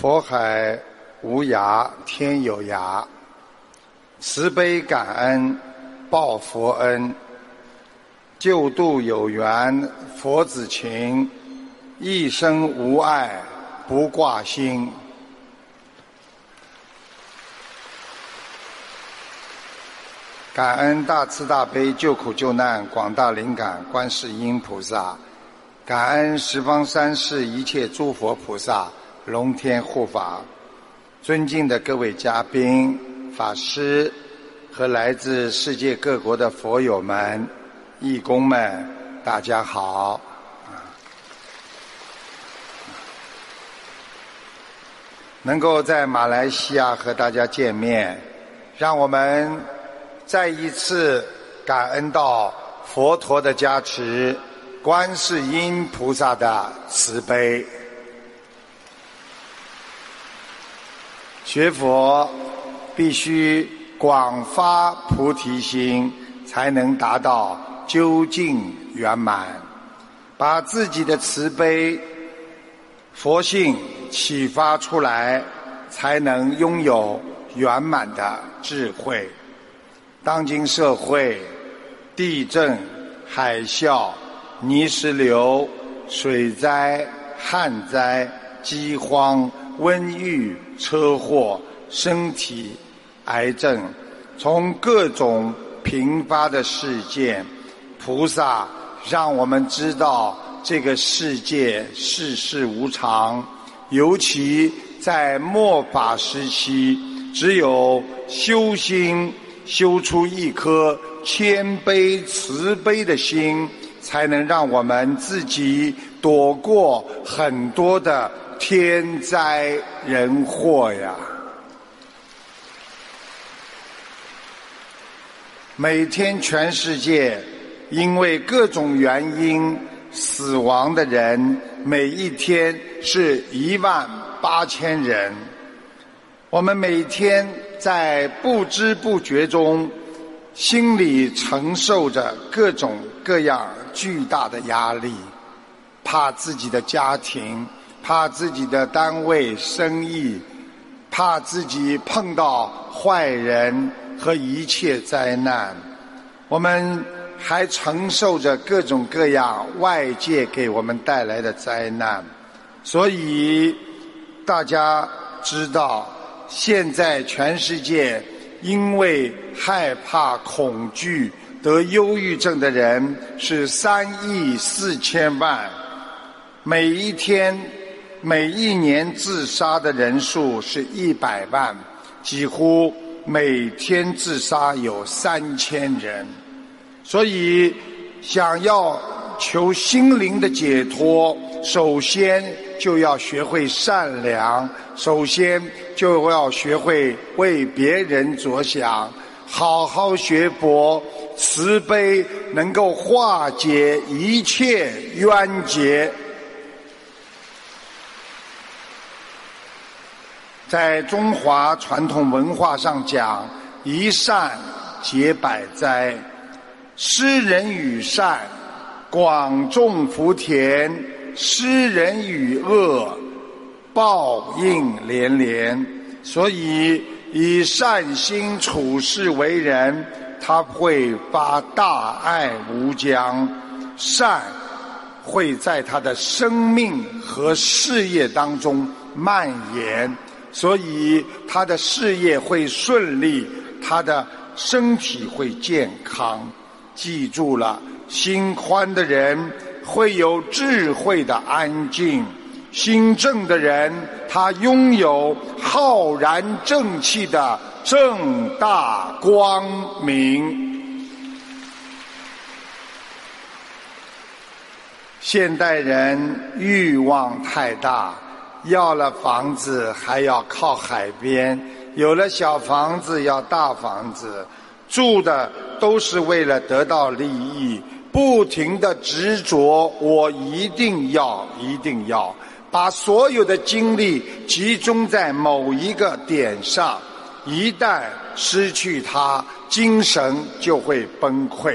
佛海无涯天有涯，慈悲感恩报佛恩，救度有缘佛子情，一生无碍不挂心。感恩大慈大悲救苦救难广大灵感观世音菩萨，感恩十方三世一切诸佛菩萨龙天护法，尊敬的各位嘉宾、法师和来自世界各国的佛友们、义工们，大家好。能够在马来西亚和大家见面，让我们再一次感恩到佛陀的加持，观世音菩萨的慈悲。学佛必须广发菩提心，才能达到究竟圆满，把自己的慈悲佛性启发出来，才能拥有圆满的智慧。当今社会，地震、海啸、泥石流、水灾、旱灾、饥荒、瘟疫、车祸、身体癌症，从各种频发的事件，菩萨让我们知道这个世界世事无常，尤其在末法时期，只有修心，修出一颗谦卑慈悲的心，才能让我们自己躲过很多的天灾人祸呀。每天全世界因为各种原因死亡的人，每一天是18000人。我们每天在不知不觉中，心里承受着各种各样巨大的压力，怕自己的家庭，怕自己的单位生意，怕自己碰到坏人和一切灾难。我们还承受着各种各样外界给我们带来的灾难。所以大家知道，现在全世界因为害怕恐惧得忧郁症的人是3.4亿，每一天每一年自杀的人数是100万，几乎每天自杀有3000人。所以想要求心灵的解脱，首先就要学会善良，首先就要学会为别人着想，好好学佛，慈悲能够化解一切冤结。在中华传统文化上讲，一善解百灾，施人与善，广种福田；施人与恶，报应连连。所以以善心处世为人，他会发大爱无疆，善会在他的生命和事业当中蔓延，所以他的事业会顺利，他的身体会健康。记住了，心宽的人会有智慧的安静，心正的人他拥有浩然正气的正大光明。现代人欲望太大，要了房子还要靠海边，有了小房子要大房子，住的都是为了得到利益，不停地执着，我一定要，一定要，把所有的精力集中在某一个点上，一旦失去它，精神就会崩溃。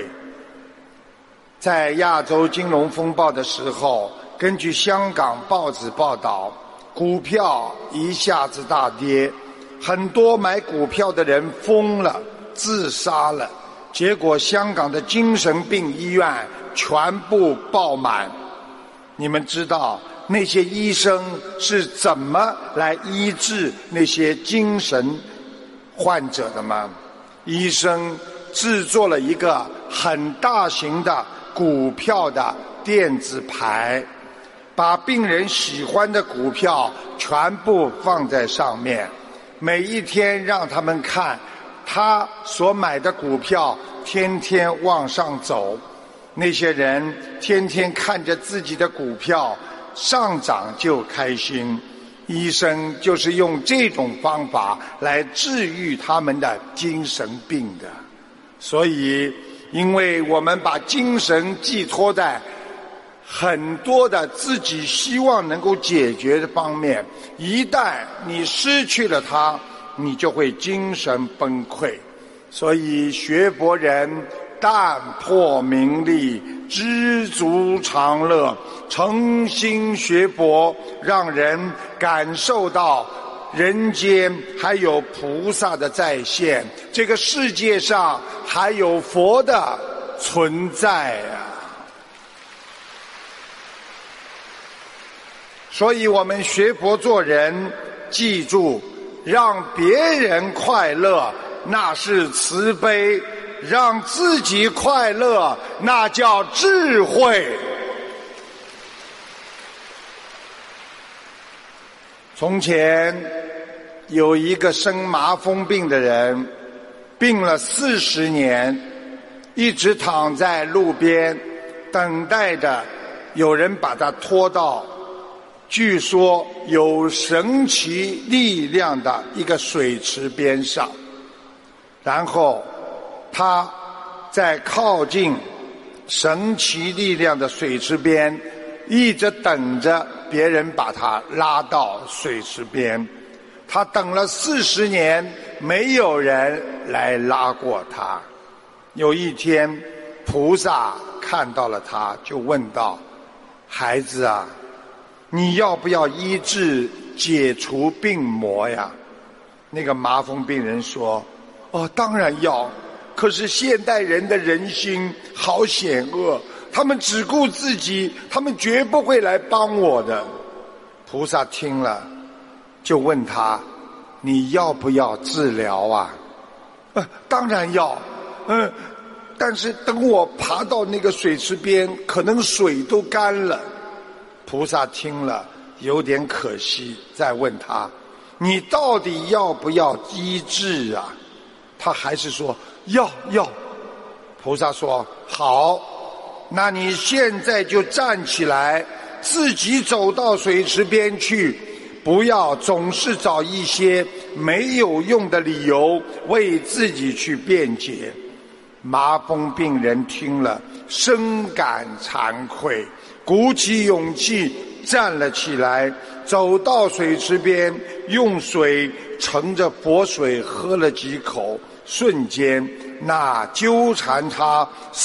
在亚洲金融风暴的时候，根据香港报纸报道， 股票一下子大跌，很多买股票的人疯了，自杀了，结果香港的精神病医院全部爆满。你们知道那些医生是怎么来医治那些精神患者的吗？医生制作了一个很大型的股票的电子牌，把病人喜欢的股票全部放在上面，每一天让他们看他所买的股票天天往上走。那些人天天看着自己的股票上涨就开心，医生就是用这种方法来治愈他们的精神病的。所以因为我们把精神寄托在很多的自己希望能够解决的方面，一旦你失去了它，你就会精神崩溃。所以学佛人淡泊名利，知足常乐，诚心学佛，让人感受到人间还有菩萨的在现，这个世界上还有佛的存在啊！所以我们学佛做人，记住，让别人快乐那是慈悲，让自己快乐那叫智慧。从前有一个生麻风病的人，病了40年，一直躺在路边等待着有人把他拖到据说有神奇力量的一个水池边上，然后他在靠近神奇力量的水池边，一直等着别人把他拉到水池边。他等了40年，没有人来拉过他。有一天，菩萨看到了他，就问道：孩子啊，你要不要医治解除病魔呀？那个麻风病人说：哦，当然要，可是现代人的人心好险恶，他们只顾自己，他们绝不会来帮我的。菩萨听了就问他：你要不要治疗啊？当然要，但是等我爬到那个水池边，可能水都干了。菩萨听了有点可惜，再问他：你到底要不要医治啊？他还是说要。菩萨说：好，那你现在就站起来，自己走到水池边去，不要总是找一些没有用的理由为自己去辩解。麻风病人听了深感惭愧，鼓起勇气站了起来，走到水池边，用水盛着佛水喝了几口，瞬间那纠缠他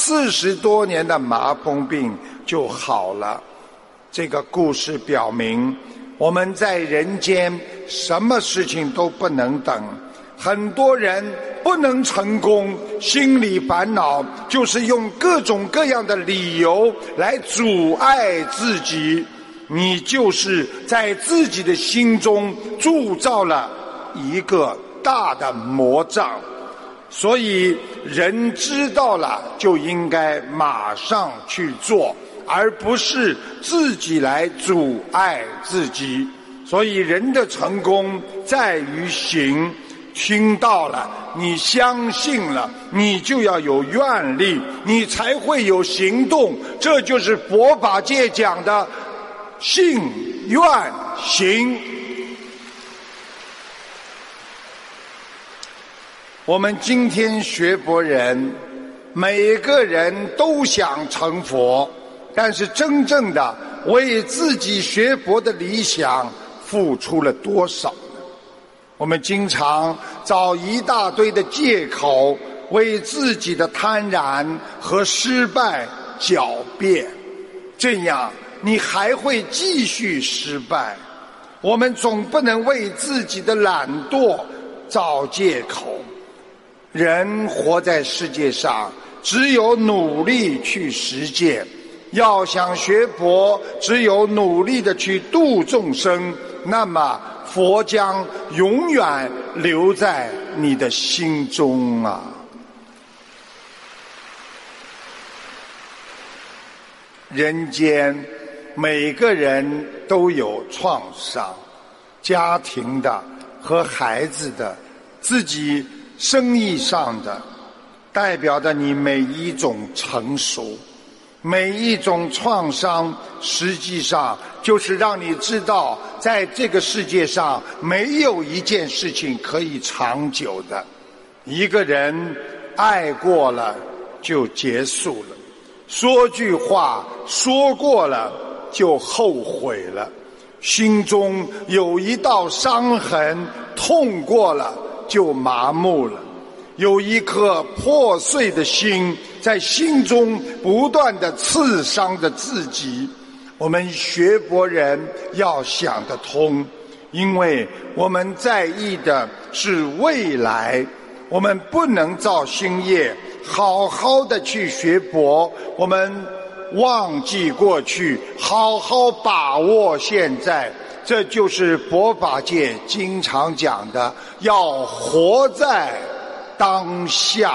40多年的麻风病就好了。这个故事表明，我们在人间什么事情都不能等，很多人不能成功，心里烦恼，就是用各种各样的理由来阻碍自己。你就是在自己的心中铸造了一个大的魔障。所以人知道了就应该马上去做，而不是自己来阻碍自己。所以人的成功在于行，听到了，你相信了，你就要有愿力，你才会有行动。这就是佛法界讲的信愿行。我们今天学佛人，每个人都想成佛，但是真正的为自己学佛的理想付出了多少呢？我们经常找一大堆的借口，为自己的贪婪和失败狡辩，这样你还会继续失败。 我们总不能为自己的懒惰找借口。人活在世界上，只有努力去实践。要想学佛，只有努力的去度众生，那么佛将永远留在你的心中啊！人间每个人都有创伤，家庭的和孩子的，自己生意上的，代表着你每一种成熟。每一种创伤实际上就是让你知道，在这个世界上没有一件事情可以长久的。一个人爱过了就结束了，说句话说过了就后悔了，心中有一道伤痕，痛过了就麻木了，有一颗破碎的心在心中不断地刺伤着自己。我们学佛人要想得通，因为我们在意的是未来，我们不能造新业，好好的去学佛，我们忘记过去，好好把握现在。这就是佛法界经常讲的，要活在当下。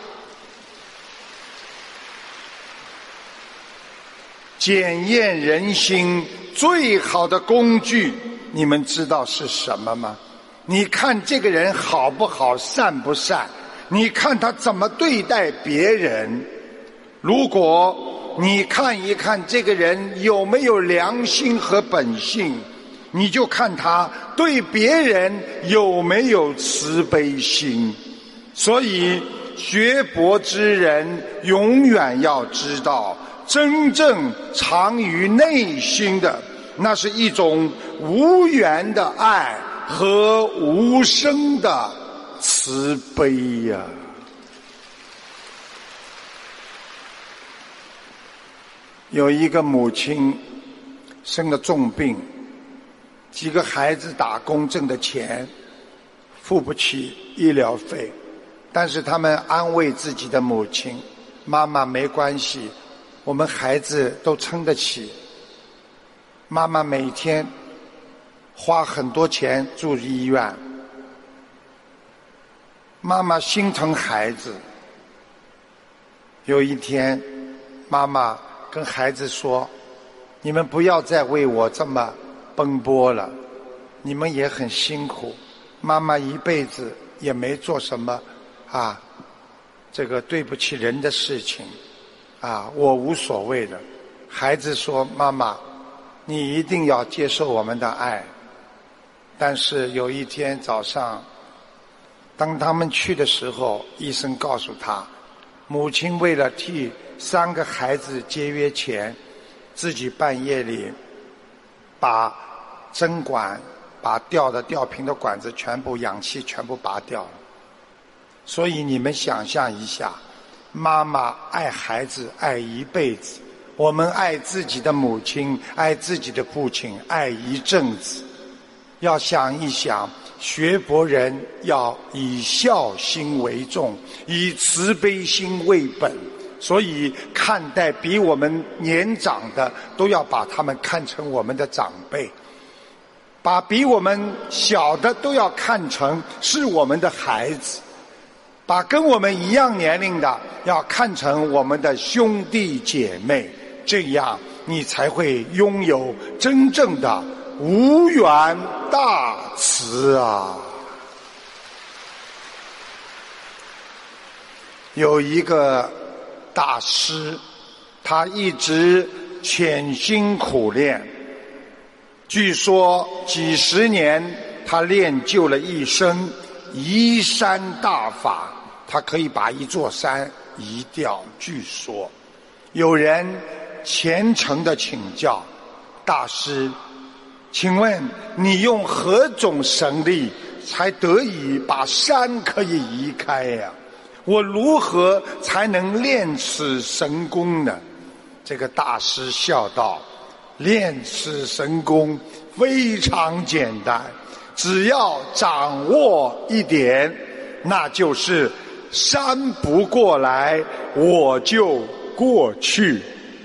检验人心最好的工具，你们知道是什么吗？你看这个人好不好，善不善，你看他怎么对待别人。如果你看一看这个人有没有良心和本性，你就看他对别人有没有慈悲心。所以学佛之人永远要知道，真正藏于内心的，那是一种无缘的爱和无声的慈悲呀。有一个母亲生了重病，几个孩子打工挣的钱付不起医疗费，但是他们安慰自己的母亲，妈妈没关系，我们孩子都撑得起。妈妈每天花很多钱住医院，妈妈心疼孩子。有一天妈妈跟孩子说，你们不要再为我这么奔波了，你们也很辛苦，妈妈一辈子也没做什么这个对不起人的事情我无所谓的。孩子说，妈妈你一定要接受我们的爱。但是有一天早上，当他们去的时候，医生告诉他，母亲为了替3个孩子节约钱，自己半夜里把针管，把吊瓶的管子全部氧气全部拔掉了。所以你们想象一下，妈妈爱孩子爱一辈子，我们爱自己的母亲爱自己的父亲爱一阵子。要想一想，学佛人要以孝心为重，以慈悲心为本，所以看待比我们年长的都要把他们看成我们的长辈，把比我们小的都要看成是我们的孩子，把跟我们一样年龄的要看成我们的兄弟姐妹，这样你才会拥有真正的无缘大慈啊！有一个大师，他一直潜心苦练，据说几十年他练就了一身移山大法，他可以把一座山移掉。据说有人虔诚地请教大师，请问你用何种神力才得以把山可以移开呀？我如何才能练此神功呢？这个大师笑道， 练此神功非常简单，只要掌握一点，那就是山不过来，我就过去。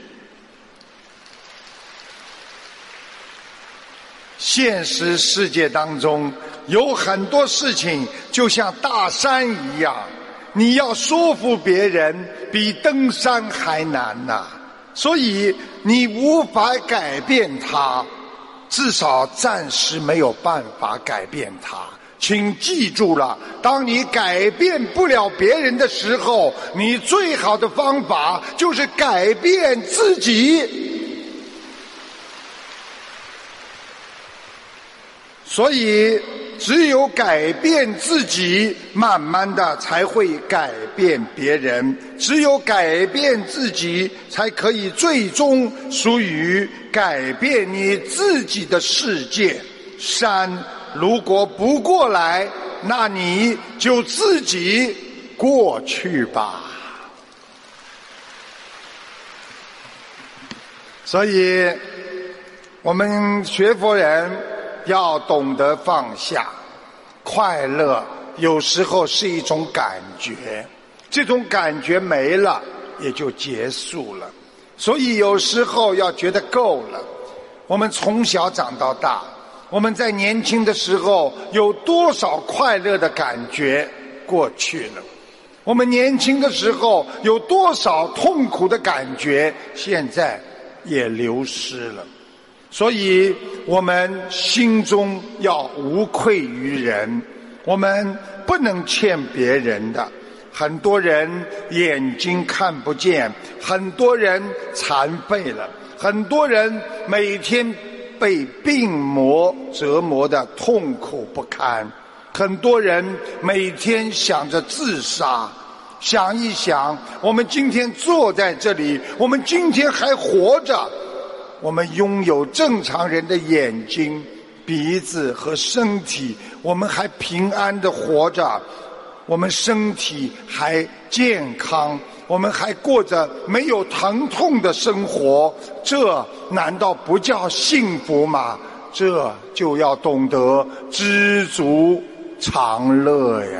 现实世界当中有很多事情就像大山一样，你要说服别人比登山还难呐，所以你无法改变它，至少暂时没有办法改变它。请记住了，当你改变不了别人的时候，你最好的方法就是改变自己。所以只有改变自己，慢慢的才会改变别人，只有改变自己才可以最终属于改变你自己的世界。山如果不过来，那你就自己过去吧。所以我们学佛人要懂得放下，快乐有时候是一种感觉，这种感觉没了也就结束了。所以有时候要觉得够了。我们从小长到大，我们在年轻的时候有多少快乐的感觉过去了，我们年轻的时候有多少痛苦的感觉现在也流失了。所以我们心中要无愧于人，我们不能欠别人的。很多人眼睛看不见，很多人残废了，很多人每天被病魔折磨得痛苦不堪，很多人每天想着自杀。想一想，我们今天坐在这里，我们今天还活着，我们拥有正常人的眼睛、鼻子和身体，我们还平安地活着，我们身体还健康，我们还过着没有疼痛的生活，这难道不叫幸福吗？这就要懂得知足常乐呀。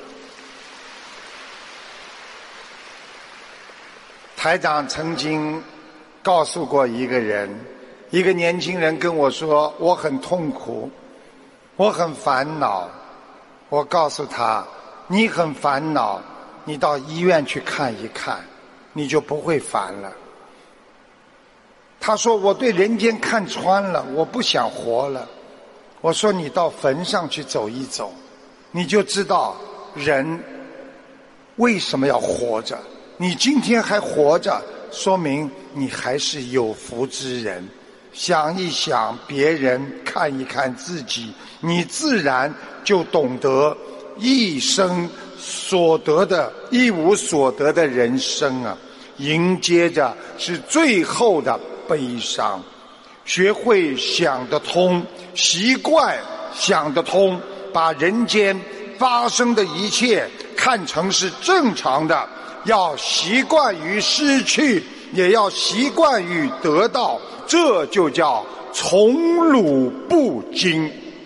台长曾经告诉过一个人，一个年轻人跟我说，我很痛苦，我很烦恼。我告诉他，你很烦恼，你到医院去看一看，你就不会烦了。他说，我对人间看穿了，我不想活了。我说，你到坟上去走一走，你就知道人为什么要活着。你今天还活着，说明你还是有福之人。想一想别人，看一看自己，你自然就懂得一生所得的一无所得的人生啊，迎接着是最后的悲伤。学会想得通，习惯想得通，把人间发生的一切看成是正常的，要习惯于失去，也要习惯于得到，这就叫宠辱不惊。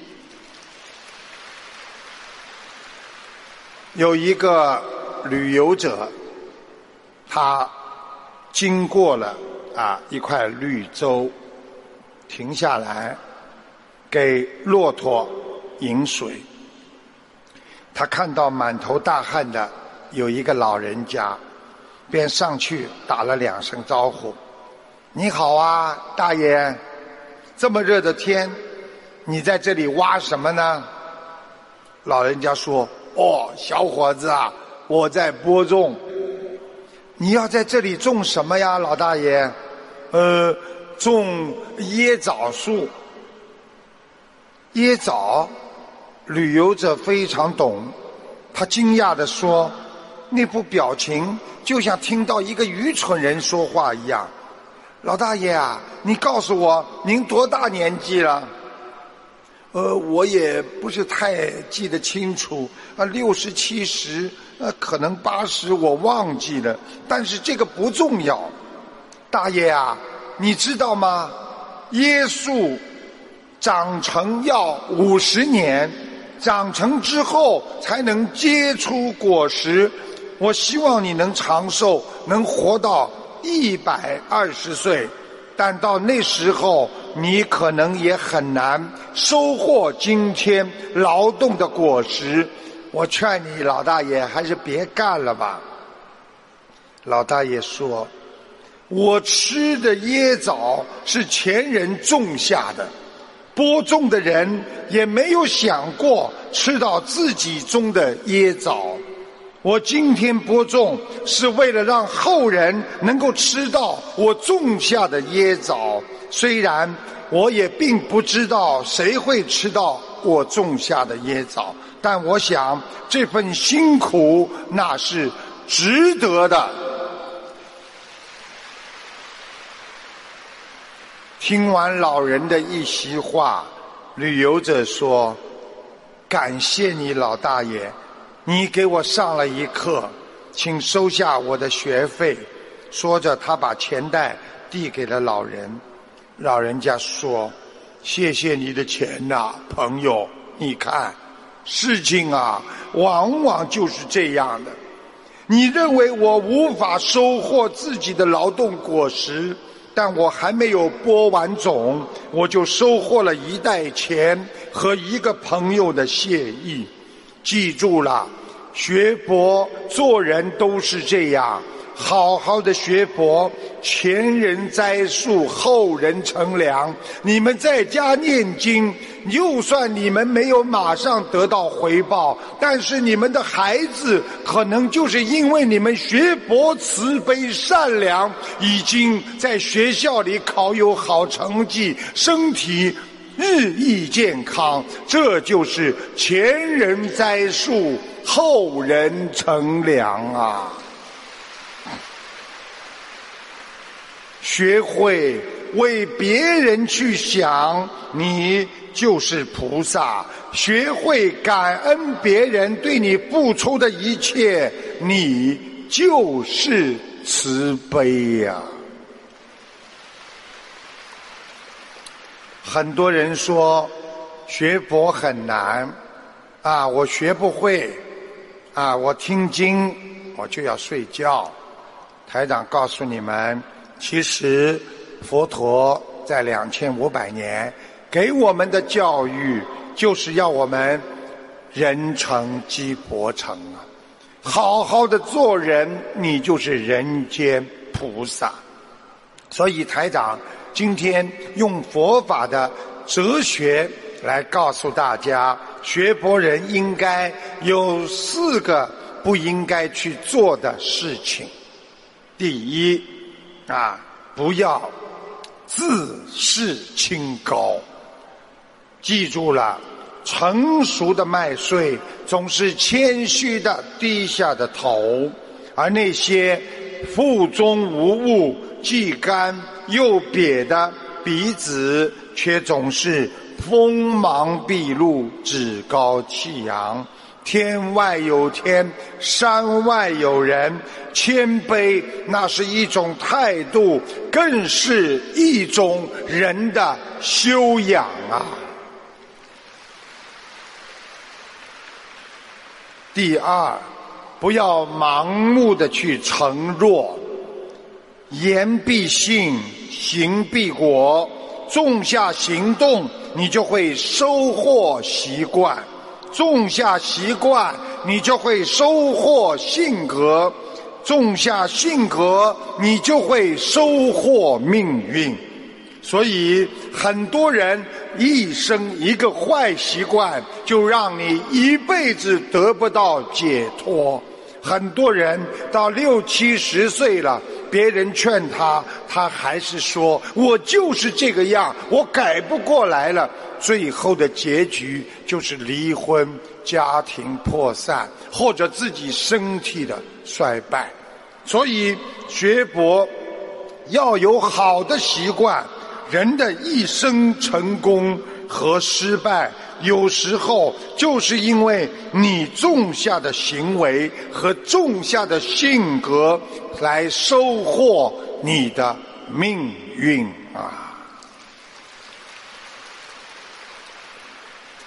有一个旅游者，他经过了一块绿洲，停下来给骆驼饮水。他看到满头大汗的有一个老人家，便上去打了2声招呼。你好啊，大爷，这么热的天，你在这里挖什么呢？老人家说，小伙子啊，我在播种。你要在这里种什么呀，老大爷？种椰枣树。椰枣？旅游者非常懂，他惊讶地说，那副表情就像听到一个愚蠢人说话一样。老大爷啊，你告诉我您多大年纪了？我也不是太记得清楚，60、70，可能80，我忘记了。但是这个不重要。大爷啊，你知道吗？ 椰树长成要50年，长成之后才能结出果实。我希望你能长寿，能活到120岁，但到那时候你可能也很难收获今天劳动的果实。我劝你老大爷还是别干了吧。老大爷说，我吃的椰枣是前人种下的，播种的人也没有想过吃到自己种的椰枣。我今天播种是为了让后人能够吃到我种下的椰枣，虽然我也并不知道谁会吃到我种下的椰枣，但我想这份辛苦那是值得的。听完老人的一席话，旅游者说，感谢你老大爷，你给我上了一课，请收下我的学费。说着他把钱袋递给了老人。老人家说，谢谢你的钱呐，朋友，你看事情啊往往就是这样的，你认为我无法收获自己的劳动果实，但我还没有播完种，我就收获了1袋钱和一个朋友的谢意。记住了，学佛做人都是这样，好好的学佛，前人栽树，后人乘凉。你们在家念经，就算你们没有马上得到回报，但是你们的孩子可能就是因为你们学佛慈悲善良，已经在学校里考有好成绩，身体日益健康。这就是前人栽树，后人乘凉啊！学会为别人去想，你就是菩萨；学会感恩别人对你付出的一切，你就是慈悲呀。很多人说学佛很难啊，我学不会啊，我听经我就要睡觉。台长告诉你们，其实佛陀在2500年给我们的教育，就是要我们人成即佛成啊！好好的做人，你就是人间菩萨。所以台长今天用佛法的哲学来告诉大家，学佛人应该有4个不应该去做的事情。第一不要自视清高。记住了，成熟的麦穗总是谦虚的低下的头，而那些腹中无物、既干又瘪的鼻子，却总是锋芒毕露、趾高气扬。天外有天，山外有人，谦卑那是一种态度，更是一种人的修养啊。第二，不要盲目的去承诺，言必信，行必果，种下行动，你就会收获习惯。种下习惯，你就会收获性格；种下性格，你就会收获命运。所以很多人一生一个坏习惯，就让你一辈子得不到解脱。很多人到60、70岁了，别人劝他，他还是说我就是这个样，我改不过来了。最后的结局就是离婚、家庭破散，或者自己身体的衰败。所以学佛要有好的习惯。人的一生成功和失败，有时候就是因为你种下的行为和种下的性格来收获你的命运啊。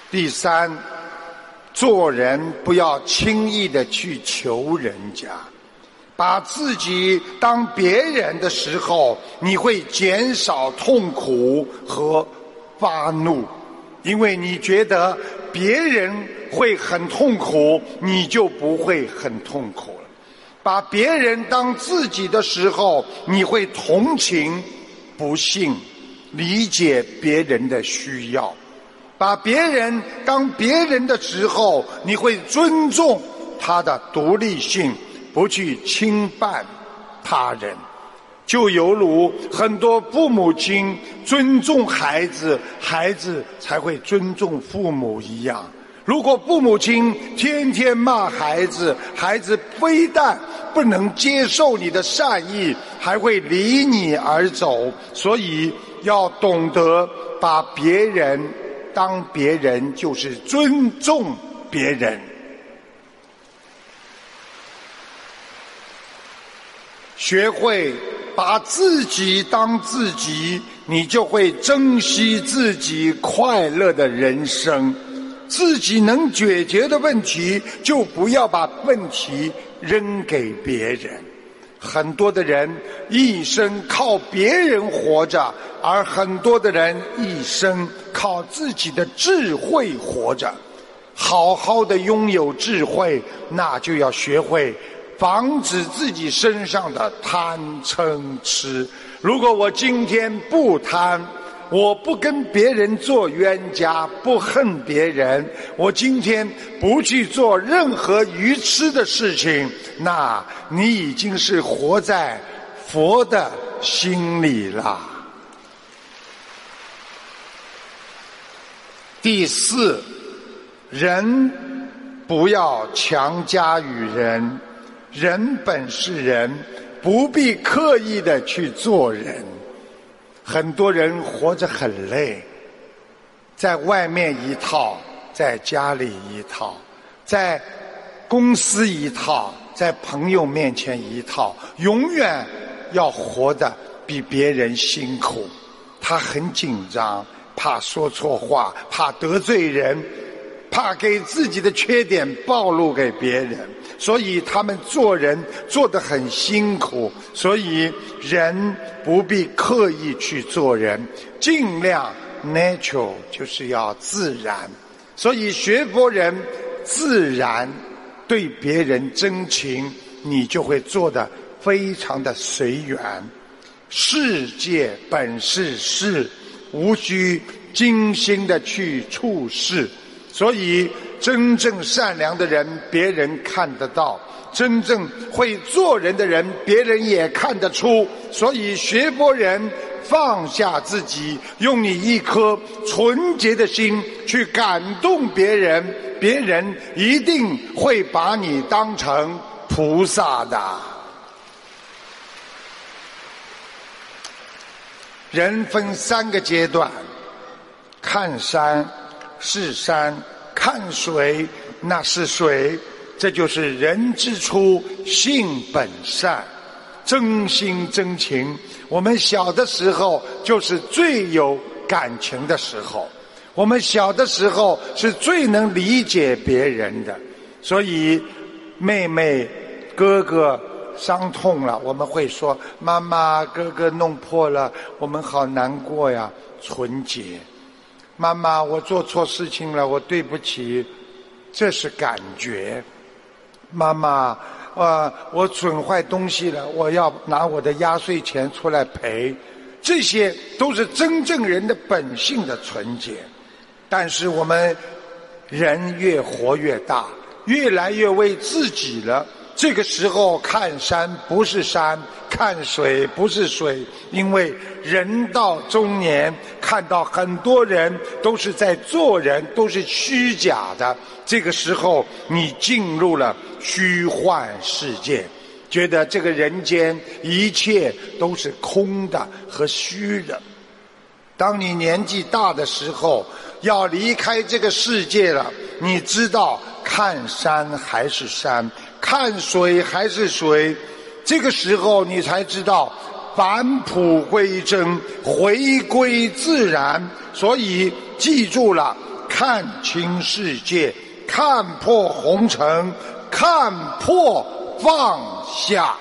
第三，做人不要轻易的去求人家，把自己当别人的时候，你会减少痛苦和发怒，因为你觉得别人会很痛苦，你就不会很痛苦了。把别人当自己的时候，你会同情、不幸、理解别人的需要。把别人当别人的时候，你会尊重他的独立性，不去侵犯他人。就犹如很多父母亲尊重孩子，孩子才会尊重父母一样。如果父母亲天天骂孩子，孩子非但不能接受你的善意，还会离你而走。所以要懂得把别人当别人，就是尊重别人。学会把自己当自己，你就会珍惜自己快乐的人生。自己能解决的问题，就不要把问题扔给别人。很多的人一生靠别人活着，而很多的人一生靠自己的智慧活着。好好的拥有智慧，那就要学会防止自己身上的贪嗔痴。如果我今天不贪，我不跟别人做冤家，不恨别人，我今天不去做任何愚痴的事情，那你已经是活在佛的心里了。第四，人不要强加于人，人本是人，不必刻意的去做人。很多人活着很累，在外面一套，在家里一套，在公司一套，在朋友面前一套，永远要活得比别人辛苦。他很紧张，怕说错话，怕得罪人，怕给自己的缺点暴露给别人，所以他们做人做得很辛苦。所以人不必刻意去做人，尽量 natural， 就是要自然。所以学佛人自然对别人真情，你就会做得非常的随缘。世界本是事，无需精心的去处事。所以真正善良的人别人看得到，真正会做人的人别人也看得出。所以学佛人放下自己，用你一颗纯洁的心去感动别人，别人一定会把你当成菩萨的。人分三个阶段，看山是山，看水那是水，这就是人之初性本善，真心真情。我们小的时候就是最有感情的时候，我们小的时候是最能理解别人的。所以妹妹哥哥伤痛了，我们会说妈妈哥哥弄破了，我们好难过呀，纯洁。妈妈我做错事情了，我对不起，这是感觉。妈妈我损坏东西了，我要拿我的压岁钱出来赔。这些都是真正人的本性的纯洁。但是我们人越活越大，越来越为自己了，这个时候看山不是山，看水不是水。因为人到中年，看到很多人都是在做人，都是虚假的，这个时候你进入了虚幻世界，觉得这个人间一切都是空的和虚的。当你年纪大的时候，要离开这个世界了，你知道看山还是山，看水还是水，这个时候你才知道返璞归真，回归自然。所以记住了， 看清世界，看破红尘，看破放下。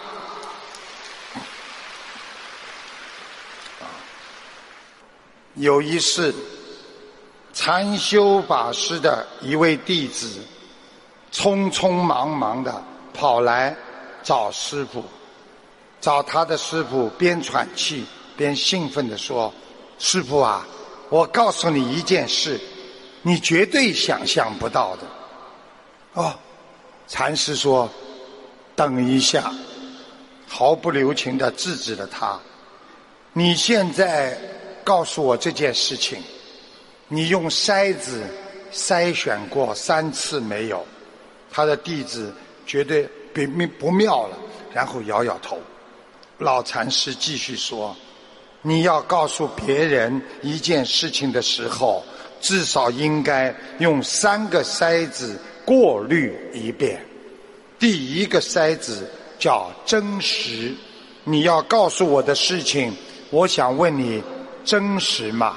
有一次，禅修法师的一位弟子匆匆忙忙地跑来找师父，找他的师父，边喘气边兴奋地说：师父啊，我告诉你一件事，你绝对想象不到的。哦，禅师说：等一下，毫不留情地制止了他。你现在告诉我这件事情，你用筛子筛选过3次没有？他的弟子觉得不妙了，然后摇摇头。老禅师继续说：你要告诉别人一件事情的时候，至少应该用3个筛子过滤一遍。第一个筛子叫真实，你要告诉我的事情，我想问你，真实吗？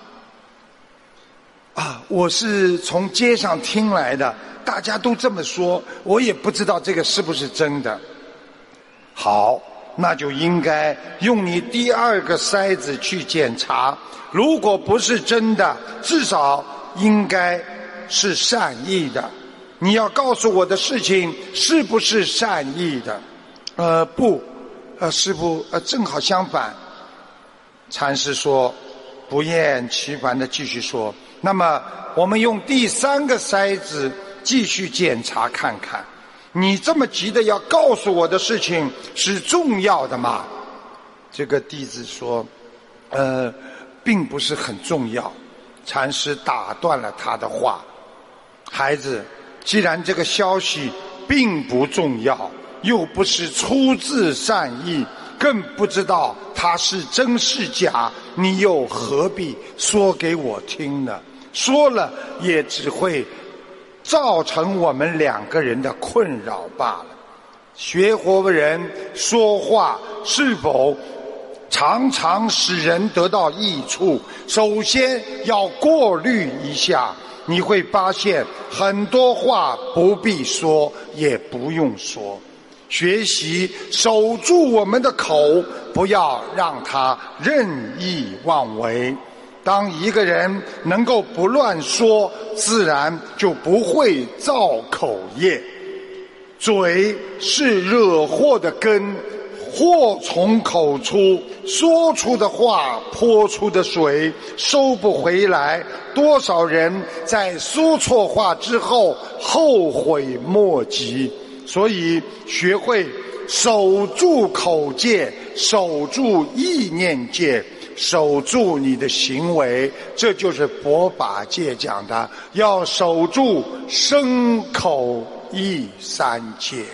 啊，我是从街上听来的，大家都这么说，我也不知道这个是不是真的。好，那就应该用你第2个筛子去检查，如果不是真的，至少应该是善意的。你要告诉我的事情是不是善意的？不，师父，正好相反。禅师说，不厌其烦地继续说，那么我们用第3个筛子继续检查看看，你这么急的要告诉我的事情是重要的吗？这个弟子说，并不是很重要。禅师打断了他的话，孩子，既然这个消息并不重要，又不是出自善意，更不知道它是真是假，你又何必说给我听呢？说了也只会造成我们2个人的困扰罢了。学佛人说话是否常常使人得到益处，首先要过滤一下，你会发现很多话不必说，也不用说。学习守住我们的口，不要让它任意妄为。当一个人能够不乱说，自然就不会造口业。嘴是惹祸的根，祸从口出，说出的话泼出的水收不回来。多少人在说错话之后后悔莫及。所以学会守住口戒，守住意念戒，守住你的行为，这就是佛法界讲的，要守住身口意3戒。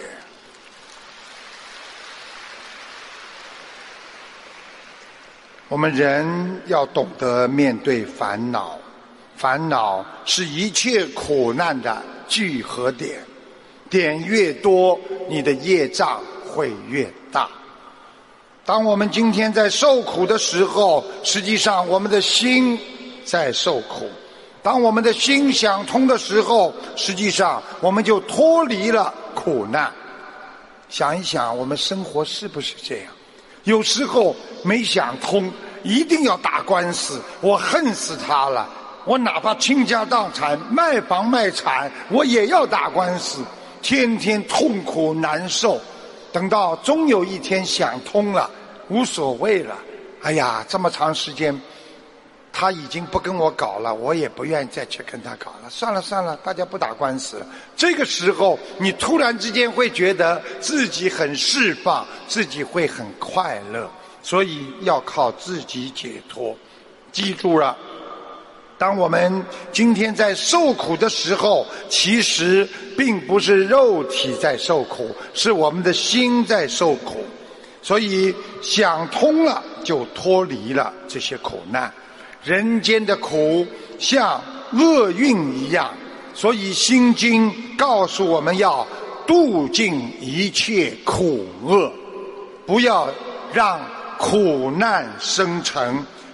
我们人要懂得面对烦恼，烦恼是一切苦难的聚合点，点越多，你的业障会越大。当我们今天在受苦的时候，实际上我们的心在受苦。当我们的心想通的时候，实际上我们就脱离了苦难。想一想，我们生活是不是这样？有时候没想通，一定要打官司，我恨死他了，我哪怕倾家荡产，卖房卖产，我也要打官司，天天痛苦难受。等到终有一天想通了，无所谓了，哎呀，这么长时间他已经不跟我搞了，我也不愿意再去跟他搞了，算了算了，大家不打官司了。这个时候你突然之间会觉得自己很释放，自己会很快乐，所以要靠自己解脱。记住了，当我们今天在受苦的时候，其实并不是肉体在受苦，是我们的心在受苦。所以想通了，就脱离了这些苦难。人间的苦像厄运一样，所以心经告诉我们要度尽一切苦厄，不要让苦难生成。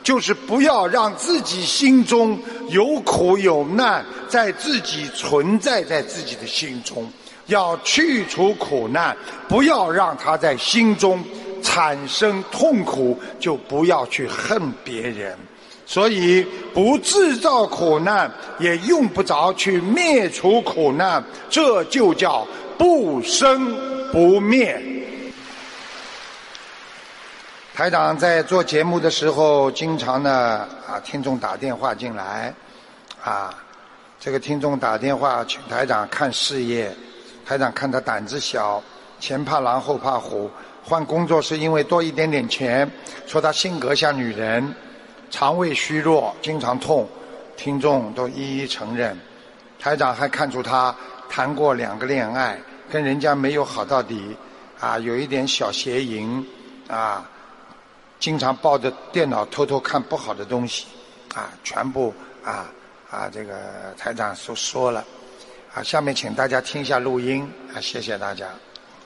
就是不要让自己心中有苦有难在自己存在在自己的心中，要去除苦难，不要让它在心中产生痛苦，就不要去恨别人。所以不制造苦难，也用不着去灭除苦难，这就叫不生不灭。台长在做节目的时候，经常呢听众打电话进来，这个听众打电话请台长看事业，台长看他胆子小，前怕狼后怕虎，换工作是因为多一点点钱，说他性格像女人，肠胃虚弱，经常痛，听众都一一承认。台长还看出他谈过2个恋爱，跟人家没有好到底，有一点小邪淫，经常抱着电脑偷偷看不好的东西，全部这个台长都说了，下面请大家听一下录音，谢谢大家。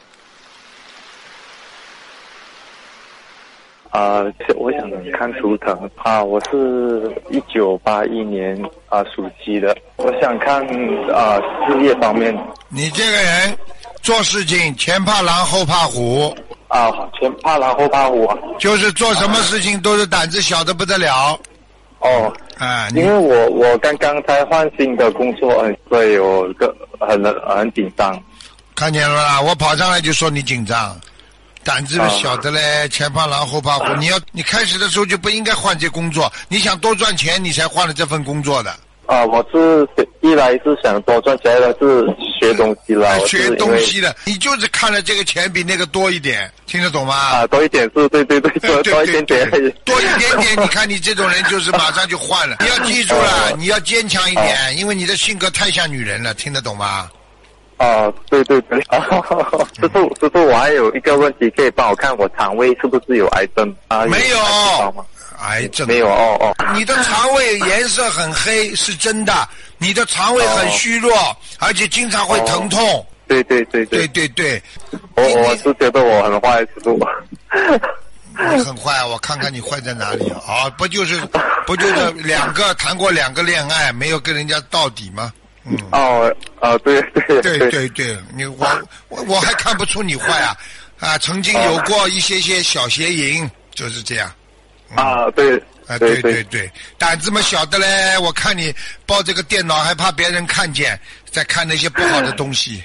我想看图腾我是1981年属鸡的，我想看事业方面。 你这个人做事情前怕狼后怕虎前怕狼后怕虎就是做什么事情都是胆子小的不得了。 因为我刚刚才换新的工作，所以我很紧张。 看见了啦，我跑上来就说你紧张。胆子小的嘞，前怕狼后怕虎。你开始的时候就不应该换这工作，你想多赚钱，你才换了这份工作的。 我是一来是想多赚钱，二是学东西了。 学东西的，你就是看了这个钱比那个多一点，听得懂吗？ 多一点是对，多一点点。 多一点点，你看你这种人就是马上就换了。你要记住了，你要坚强一点，因为你的性格太像女人了，听得懂吗？ 对。师傅，我还有一个问题，可以帮我看我肠胃是不是有癌症没有癌症没有你的肠胃颜色很黑是真的，你的肠胃很虚弱，而且经常会疼痛。 对。我是觉得我很坏，师傅。 你很坏，我看看你坏在哪里不就是2个谈过2个恋爱，没有跟人家到底吗？ 对， 我还看不出你坏曾经有过一些小邪淫，就是这样。 对， 胆子嘛小的嘞，我看你抱这个电脑还怕别人看见，在看那些不好的东西。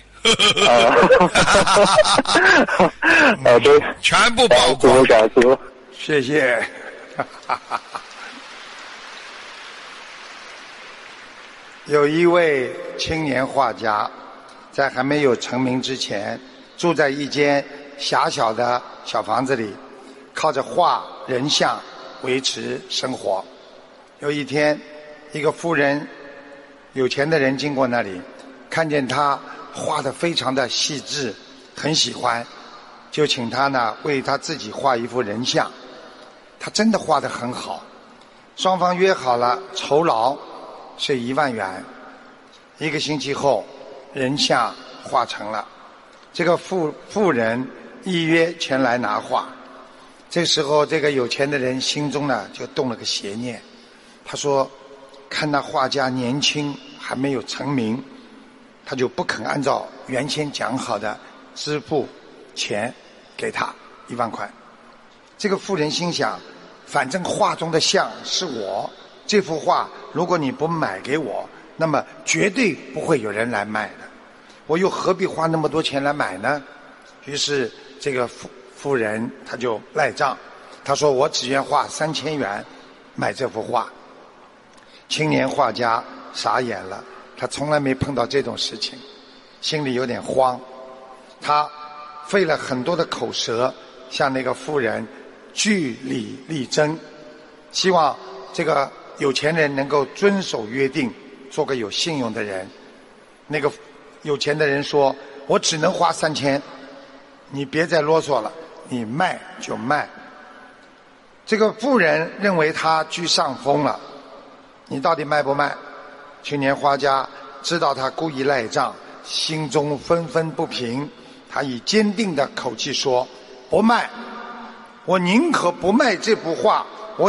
对， 全部曝光。谢谢。有一位青年画家，在还没有成名之前，住在一间狭小的小房子里，靠着画人像维持生活。有一天，一个富人，有钱的人经过那里，看见他画得非常的细致，很喜欢，就请他呢为他自己画一幅人像。他真的画得很好，双方约好了酬劳是1万元。1个星期后，人像画成了。这个富人依约前来拿画。这时候，这个有钱的人心中呢就动了个邪念。他说，看那画家年轻还没有成名，他就不肯按照原先讲好的支付钱给他1万块。这个富人心想，反正画中的像是我，这幅画如果你不买给我，那么绝对不会有人来买的，我又何必花那么多钱来买呢？于是这个富人他就赖账，他说我只愿花3000元买这幅画。青年画家傻眼了，他从来没碰到这种事情，心里有点慌。他费了很多的口舌向那个富人据理力争，希望这个有钱人能够遵守约定，做个有信用的人。那个有钱的人说，我只能花3000，你别再啰嗦了，你卖就卖。这个富人认为他居上风了，你到底卖不卖？青年画家知道他故意赖账，心中愤愤不平，他以坚定的口气说，不卖，我宁可不卖这幅画，我也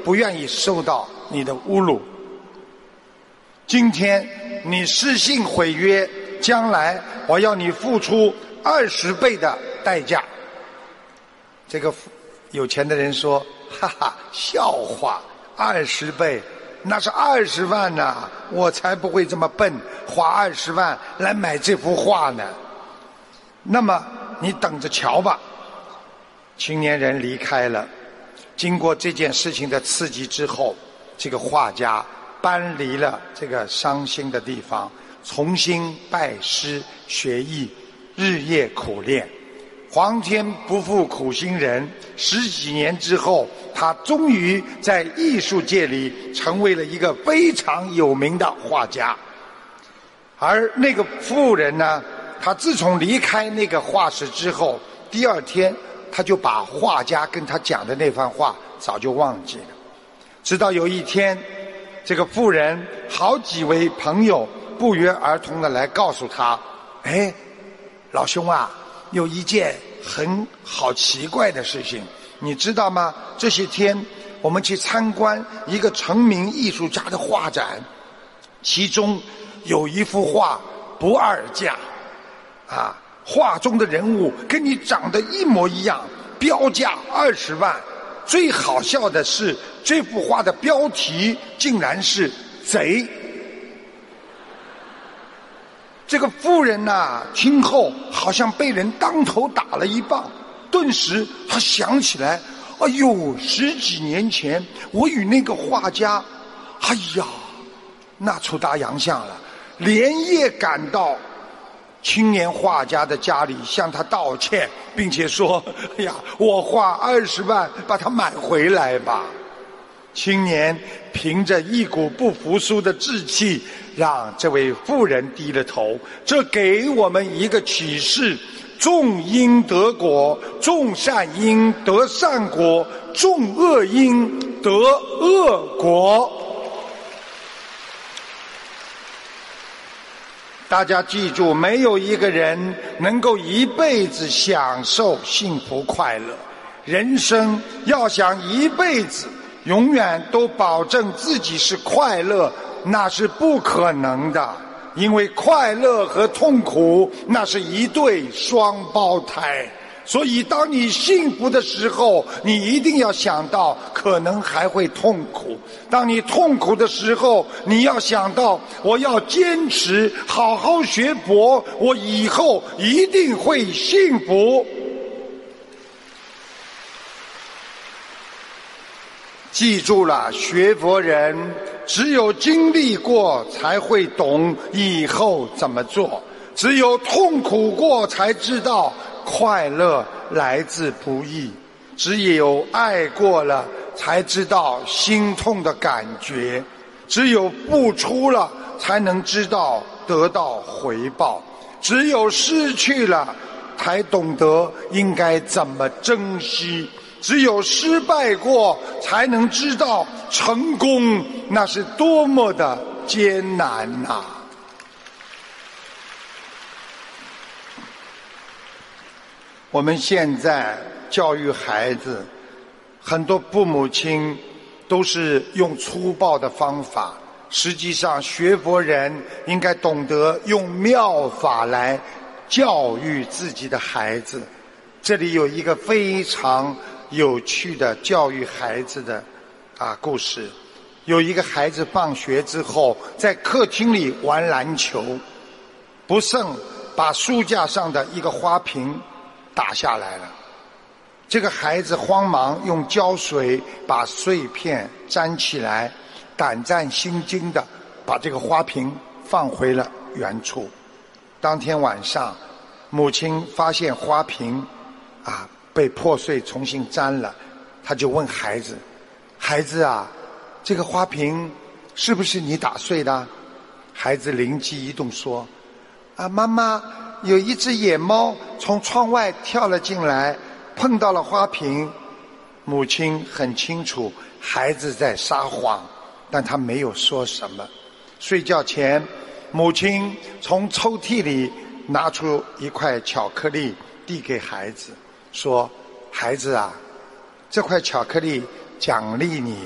不愿意受到你的侮辱。今天你失信毁约，将来我要你付出20倍的代价。这个有钱的人说，哈哈，笑话，20倍，那是20万呐，我才不会这么笨，花20万来买这幅画呢。那么你等着瞧吧。青年人离开了，经过这件事情的刺激之后，这个画家搬离了这个伤心的地方，重新拜师学艺，日夜苦练。皇天不负苦心人，10几年之后，他终于在艺术界里成为了一个非常有名的画家。而那个妇人呢，他自从离开那个画室之后，第2天他就把画家跟他讲的那番话早就忘记了。直到有一天，这个妇人好几位朋友不约而同的来告诉他，哎，老兄啊，有一件很好奇怪的事情，你知道吗？这些天我们去参观一个成名艺术家的画展，其中有一幅画不二价啊，画中的人物跟你长得一模一样，标价20万。最好笑的是，这幅画的标题竟然是贼。这个妇人呐，听后好像被人当头打了一棒，顿时她想起来，哎呦，10几年前我与那个画家，哎呀，那出大洋相了，连夜赶到青年画家的家里向他道歉，并且说，哎呀，我花20万把它买回来吧。青年凭着一股不服输的志气，让这位妇人低了头。这给我们一个启示：种因得果，种善因得善果，种恶因得恶果。大家记住，没有一个人能够一辈子享受幸福快乐。人生要想一辈子永远都保证自己是快乐，那是不可能的。因为快乐和痛苦那是一对双胞胎，所以当你幸福的时候，你一定要想到可能还会痛苦。当你痛苦的时候，你要想到我要坚持好好学佛，我以后一定会幸福。记住了，学佛人只有经历过才会懂以后怎么做，只有痛苦过才知道快乐来自不易，只有爱过了才知道心痛的感觉，只有付出了才能知道得到回报，只有失去了才懂得应该怎么珍惜，只有失败过才能知道成功那是多么的艰难呐。我们现在教育孩子，很多父母亲都是用粗暴的方法，实际上学佛人应该懂得用妙法来教育自己的孩子。这里有一个非常有趣的教育孩子的故事。有一个孩子放学之后在客厅里玩篮球，不慎把书架上的一个花瓶打下来了。这个孩子慌忙用胶水把碎片粘起来，胆战心惊的把这个花瓶放回了原处。当天晚上，母亲发现花瓶被破碎重新粘了，他就问孩子，孩子啊，这个花瓶是不是你打碎的？孩子灵机一动说，妈妈，有一只野猫从窗外跳了进来，碰到了花瓶。母亲很清楚孩子在撒谎，但他没有说什么。睡觉前，母亲从抽屉里拿出一块巧克力递给孩子，说，孩子啊，这块巧克力奖励你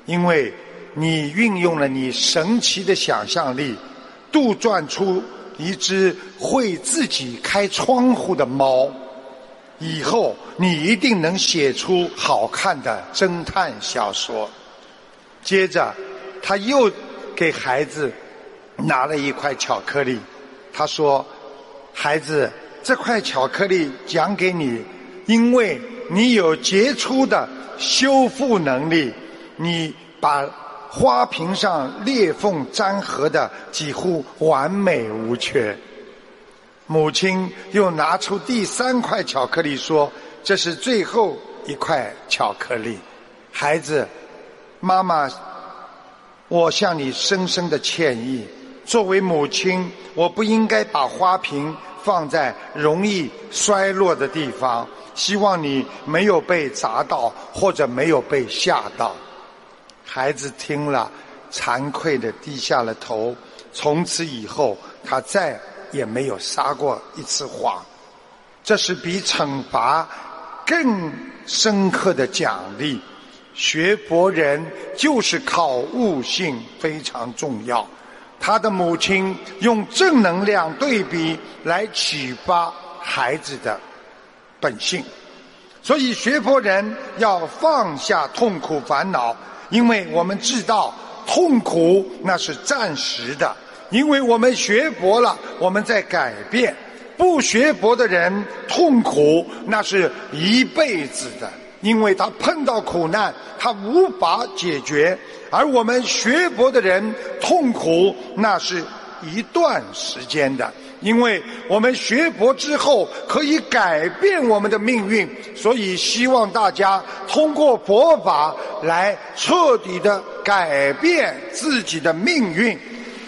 因为你运用了你神奇的想象力，杜撰出一只会自己开窗户的猫，以后你一定能写出好看的侦探小说。接着他又给孩子拿了一块巧克力，他说，孩子，这块巧克力奖给你，因为你有杰出的修复能力，你把花瓶上裂缝粘合的几乎完美无缺。母亲又拿出第3块巧克力说，这是最后一块巧克力。孩子，妈妈，我向你深深的歉意，作为母亲，我不应该把花瓶放在容易衰落的地方，希望你没有被砸到，或者没有被吓到。孩子听了，惭愧地低下了头。从此以后，他再也没有撒过一次谎。这是比惩罚更深刻的奖励。学佛人就是靠悟性非常重要。他的母亲用正能量对比来启发孩子的本性。所以学佛人要放下痛苦烦恼，因为我们知道痛苦那是暂时的，因为我们学佛了，我们在改变。不学佛的人痛苦那是一辈子的，因为他碰到苦难他无法解决，而我们学佛的人痛苦那是一段时间的，因为我们学佛之后可以改变我们的命运。所以希望大家通过佛法来彻底的改变自己的命运。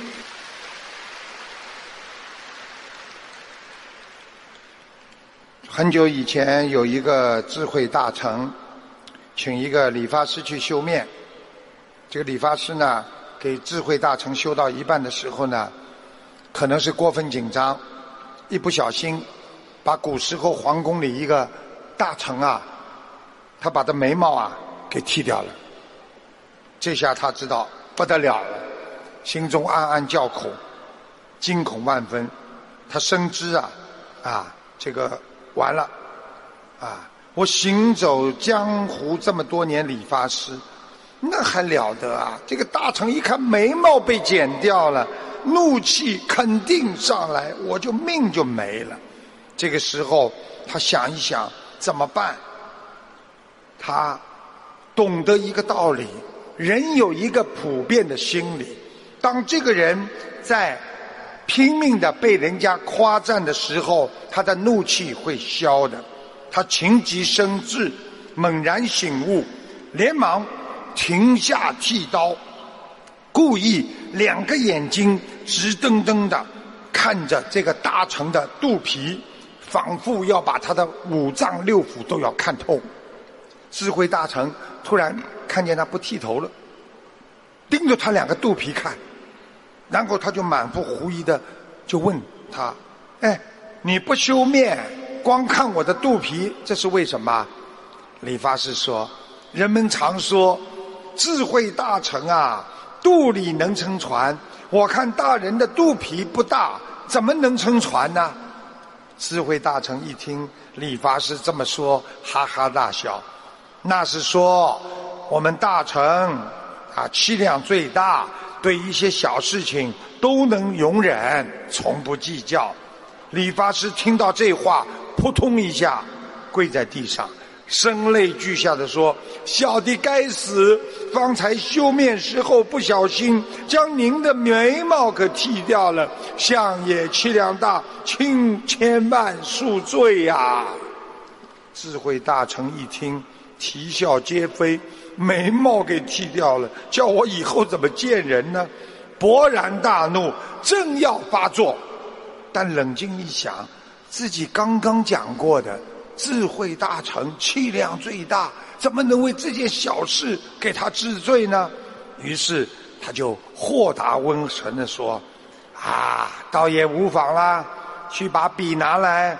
很久以前有一个智慧大臣请一个理发师去修面，这个理发师呢给智慧大臣修到一半的时候呢，可能是过分紧张，一不小心把古时候皇宫里一个大臣啊，他把他眉毛啊给剃掉了。这下他知道不得了了，心中暗暗叫苦，惊恐万分。他深知这个完了我行走江湖这么多年，理发师那还了得啊！这个大臣一看眉毛被剪掉了，怒气肯定上来，我就命就没了。这个时候他想一想怎么办，他懂得一个道理，人有一个普遍的心理，当这个人在拼命的被人家夸赞的时候，他的怒气会消的。他情急生智，猛然醒悟，连忙停下剃刀，故意2个眼睛直瞪瞪的看着这个大臣的肚皮，仿佛要把他的5脏6腑都要看透。智慧大臣突然看见他不剃头了，盯着他2个肚皮看，然后他就满腹狐疑的就问他，你不修面，光看我的肚皮，这是为什么？理发师说，人们常说智慧大臣啊，肚里能撑船，我看大人的肚皮不大，怎么能撑船呢？智慧大臣一听理发师这么说，哈哈大笑。那是说我们大臣气量最大，对一些小事情都能容忍，从不计较。理发师听到这话，扑通一下跪在地上，声泪俱下地说，小弟该死，方才修面时候不小心将您的眉毛可剃掉了，相爷气量大，请千万恕罪呀。智慧大臣一听啼笑皆非，眉毛给剃掉了，叫我以后怎么见人呢？勃然大怒，正要发作，但冷静一想，自己刚刚讲过的智慧大臣气量最大，怎么能为这件小事给他治罪呢？于是他就豁达温存地说，倒也无妨啦，去把笔拿来，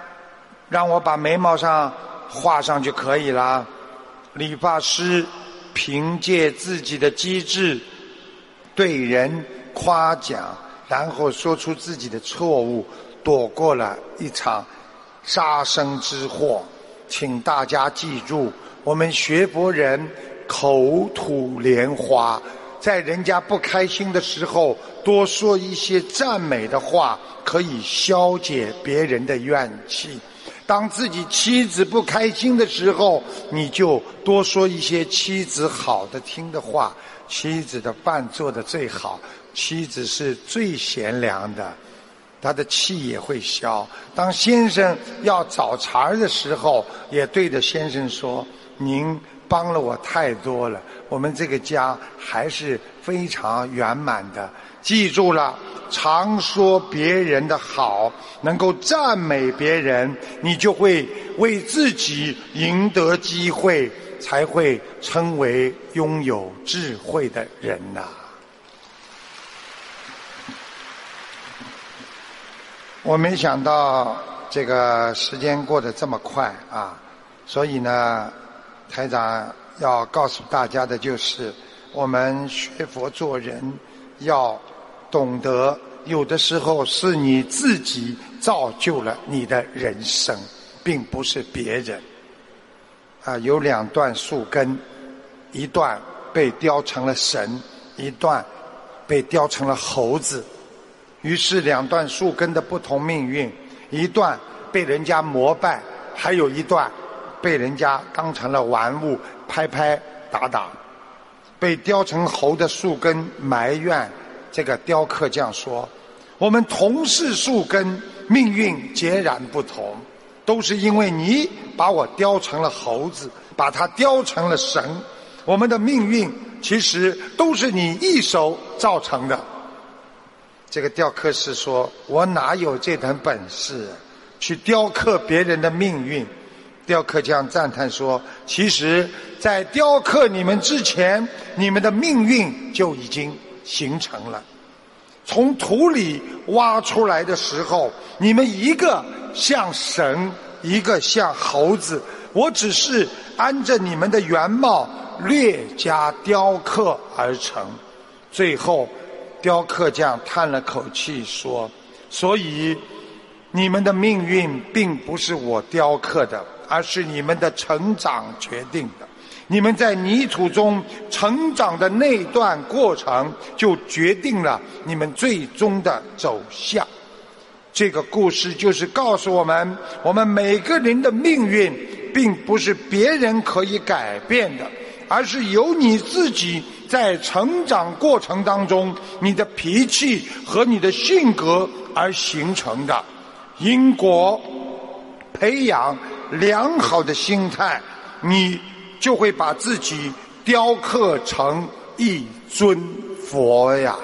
让我把眉毛上画上就可以了。理发师凭借自己的机智对人夸奖，然后说出自己的错误，躲过了一场杀身之祸。请大家记住，我们学佛人口吐莲花，在人家不开心的时候多说一些赞美的话，可以消解别人的怨气。当自己妻子不开心的时候，你就多说一些妻子好的听的话。妻子的饭做得最好，妻子是最贤良的，他的气也会消。当先生要找茬的时候，也对着先生说，您帮了我太多了，我们这个家还是非常圆满的。记住了，常说别人的好，能够赞美别人，你就会为自己赢得机会，才会称为拥有智慧的人呐。我没想到这个时间过得这么快啊，所以呢，台长要告诉大家的就是，我们学佛做人要懂得，有的时候是你自己造就了你的人生，并不是别人。有两段树根，一段被雕成了神，一段被雕成了猴子。于是两段树根的不同命运，一段被人家膜拜，还有一段被人家当成了玩物，拍拍打打。被雕成猴的树根埋怨这个雕刻匠说，我们同是树根，命运截然不同，都是因为你把我雕成了猴子，把它雕成了神，我们的命运其实都是你一手造成的。这个雕刻师说，我哪有这等本事去雕刻别人的命运。雕刻匠赞叹说，其实在雕刻你们之前，你们的命运就已经形成了。从土里挖出来的时候，你们一个像神，一个像猴子，我只是按着你们的原貌略加雕刻而成。最后雕刻匠叹了口气说，所以你们的命运并不是我雕刻的，而是你们的成长决定的。你们在泥土中成长的那段过程，就决定了你们最终的走向。这个故事就是告诉我们，我们每个人的命运并不是别人可以改变的，而是由你自己在成长过程当中，你的脾气和你的性格而形成的。因果培养良好的心态，你就会把自己雕刻成一尊佛呀。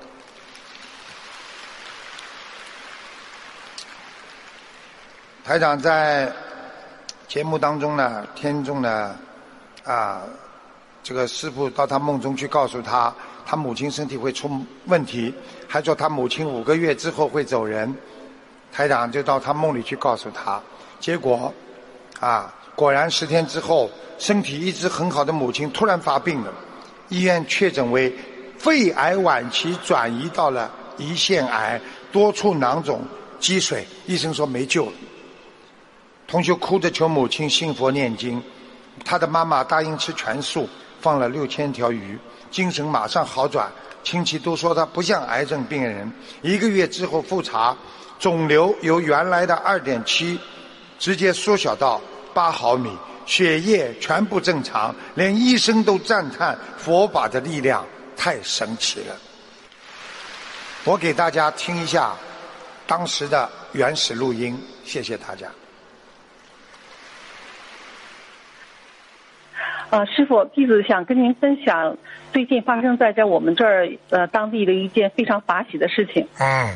台长在节目当中呢，天众呢这个师父到他梦中去告诉他，他母亲身体会出问题，还说他母亲5个月之后会走人。台长就到他梦里去告诉他，结果果然10天之后，身体一直很好的母亲突然发病了，医院确诊为肺癌晚期，转移到了胰腺癌，多处囊肿积水，医生说没救了。同学哭着求母亲信佛念经，他的妈妈答应吃全素，放了6000条鱼，精神马上好转，亲戚都说他不像癌症病人。1个月之后复查，肿瘤由原来的2.7直接缩小到8毫米，血液全部正常，连医生都赞叹佛法的力量太神奇了。我给大家听一下当时的原始录音，谢谢大家。 师父，弟子想跟您分享最近发生在我们这儿当地的一件非常法喜的事情。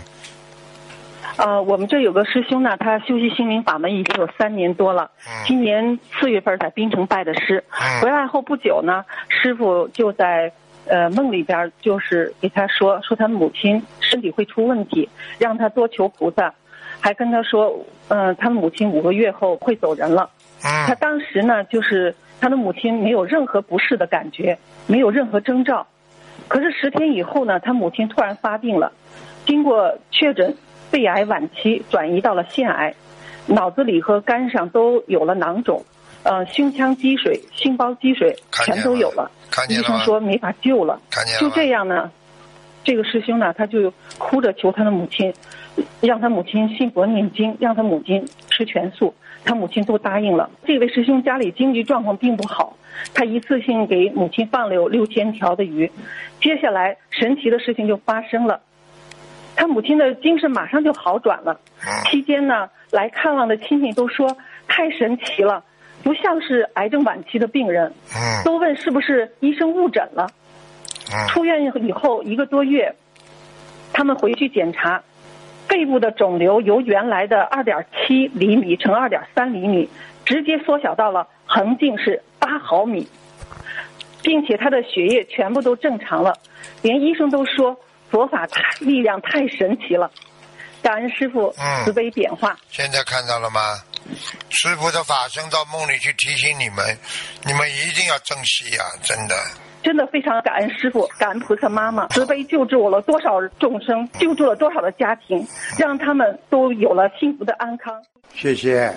我们这有个师兄呢，他修习心灵法门已经有3年多了，今年4月份在槟城拜的师，回来后不久呢，师父就在梦里边就是给他说他母亲身体会出问题，让他多求菩萨，还跟他说他母亲5个月后会走人了。他当时呢就是他的母亲没有任何不适的感觉，没有任何征兆。可是10天以后呢，他母亲突然发病了，经过确诊肺癌晚期，转移到了腺癌，脑子里和肝上都有了囊肿，胸腔积水、心包积水全都有了。医生说没法救了。就这样呢，这个师兄呢，他就哭着求他的母亲，让他母亲信佛念经，让他母亲吃全素，他母亲都答应了。这位师兄家里经济状况并不好，他一次性给母亲放了有6000条的鱼。接下来神奇的事情就发生了，他母亲的精神马上就好转了。期间呢，来看望的亲戚都说太神奇了，不像是癌症晚期的病人，都问是不是医生误诊了。出院以后1个多月，他们回去检查，肺部的肿瘤由原来的2.7厘米乘2.3厘米，直接缩小到了横径是8毫米，并且他的血液全部都正常了，连医生都说佛法力量太神奇了。感恩师父慈悲点化。 现在看到了吗？师父的法身到梦里去提醒你们，你们一定要珍惜呀，真的非常感恩师父，感恩菩萨妈妈，慈悲救助了多少众生，救助了多少的家庭，让他们都有了幸福的安康。 谢谢。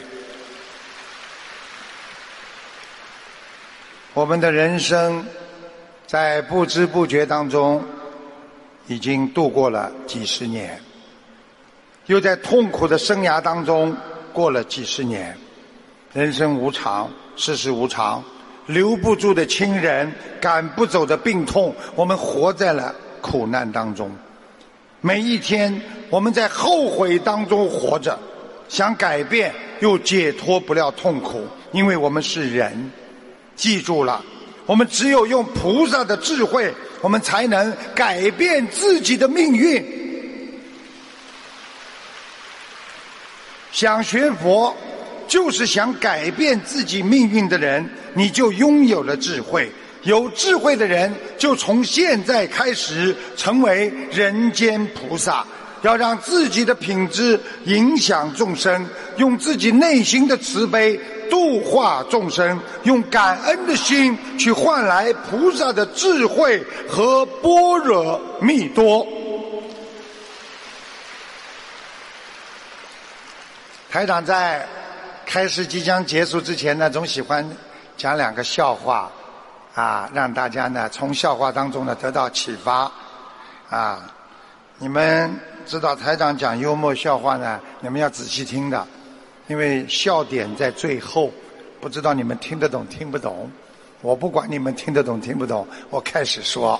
我们的人生在不知不觉当中已经度过了几十年，又在痛苦的生涯当中过了几十年。人生无常，世事无常，留不住的亲人，赶不走的病痛，我们活在了苦难当中。每一天我们在后悔当中活着，想改变又解脱不了痛苦，因为我们是人。记住了，我们只有用菩萨的智慧，我们才能改变自己的命运。想学佛就是想改变自己命运的人，你就拥有了智慧。有智慧的人就从现在开始成为人间菩萨，要让自己的品质影响众生，用自己内心的慈悲度化众生，用感恩的心去换来菩萨的智慧和般若蜜多。台长在开始即将结束之前呢，总喜欢讲2个笑话让大家呢从笑话当中呢得到启发你们知道台长讲幽默笑话呢，你们要仔细听的，因为笑点在最后，不知道你们听得懂听不懂。我不管你们听得懂听不懂，我开始说。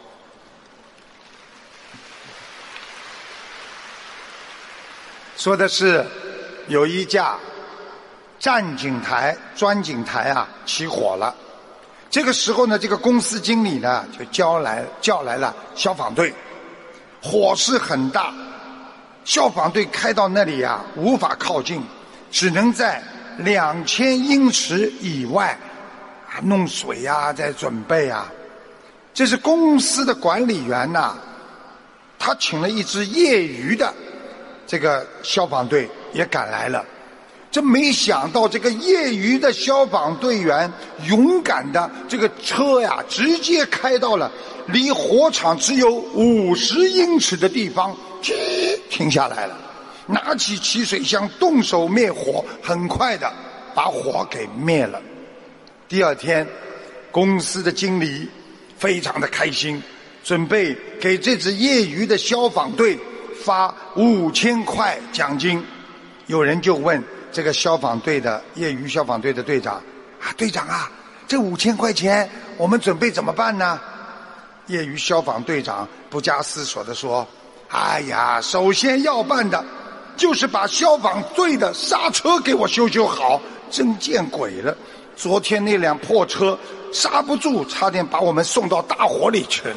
说的是有一架钻井台起火了。这个时候呢，这个公司经理呢就叫来了消防队。火势很大，消防队开到那里无法靠近，只能在2000英尺以外弄水在准备这是公司的管理员他请了一支业余的这个消防队也赶来了。这没想到这个业余的消防队员勇敢的这个车直接开到了离火场只有50英尺的地方，停下来了，拿起起水箱动手灭火，很快的把火给灭了。第二天公司的经理非常的开心，准备给这支业余的消防队发5000块奖金。有人就问这个业余消防队的队长队长这5000块钱我们准备怎么办呢？业余消防队长不加思索地说，首先要办的就是把消防队的刹车给我修好。真见鬼了，昨天那辆破车刹不住，差点把我们送到大火里去了。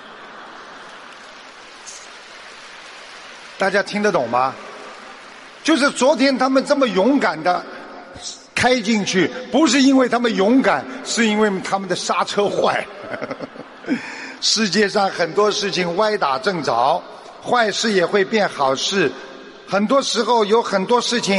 大家听得懂吗？就是昨天他们这么勇敢的开进去，不是因为他们勇敢，是因为他们的刹车坏。世界上很多事情歪打正着，坏事也会变好事。很多时候有很多事情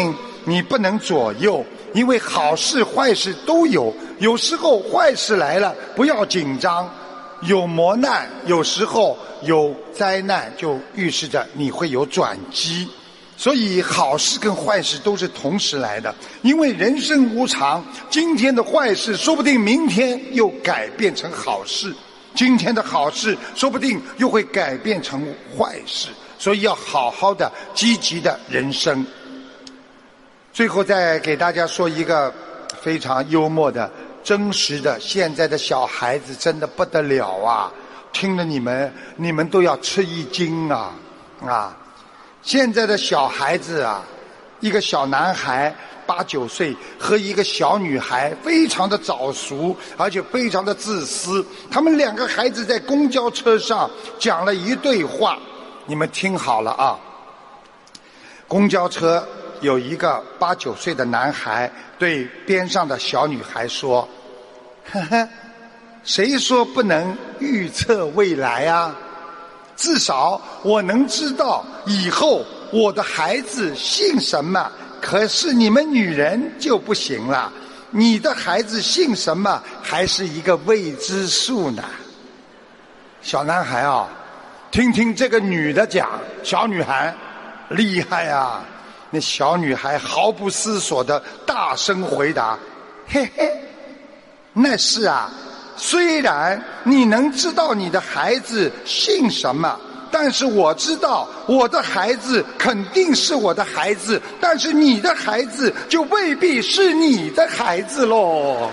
你不能左右，因为好事坏事都有，有时候坏事来了不要紧张，有磨难，有时候有灾难，就预示着你会有转机。所以好事跟坏事都是同时来的，因为人生无常，今天的坏事说不定明天又改变成好事，今天的好事说不定又会改变成坏事，所以要好好的积极的人生。最后再给大家说一个非常幽默的真实的，现在的小孩子真的不得了啊，听了你们都要吃一惊啊！现在的小孩子啊，一个小男孩8、9岁和一个小女孩非常的早熟，而且非常的自私。他们2个孩子在公交车上讲了一对话，你们听好了啊。公交车有一个8、9岁的男孩对边上的小女孩说：“呵呵，谁说不能预测未来啊？至少我能知道以后我的孩子姓什么，可是你们女人就不行了，你的孩子姓什么还是一个未知数呢。”小男孩啊，听听这个女的讲，小女孩厉害啊！那小女孩毫不思索地大声回答：“嘿嘿，那是啊，虽然你能知道你的孩子姓什么，但是我知道我的孩子肯定是我的孩子，但是你的孩子就未必是你的孩子咯。”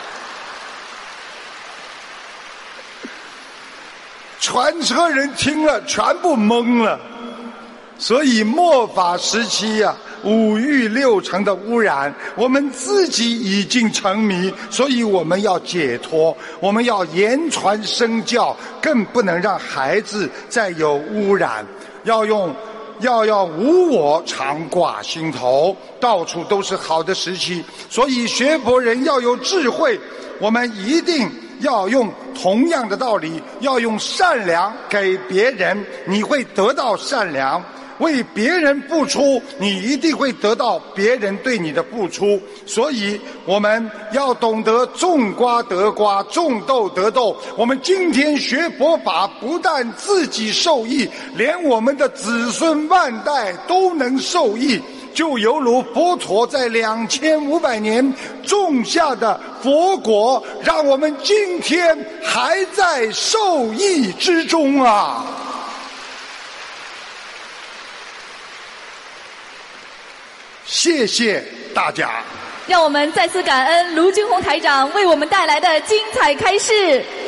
全车人听了全部懵了。所以末法时期啊，5欲6尘的污染，我们自己已经沉迷，所以我们要解脱，我们要言传身教，更不能让孩子再有污染，要无我常挂心头，到处都是好的时期。所以学佛人要有智慧，我们一定要用同样的道理，要用善良给别人，你会得到善良。为别人付出，你一定会得到别人对你的付出。所以我们要懂得种瓜得瓜，种豆得豆。我们今天学佛法，不但自己受益，连我们的子孙万代都能受益，就犹如佛陀在2500年种下的佛果，让我们今天还在受益之中啊！谢谢大家。 让我们再次感恩卢军宏台长为我们带来的精彩开示。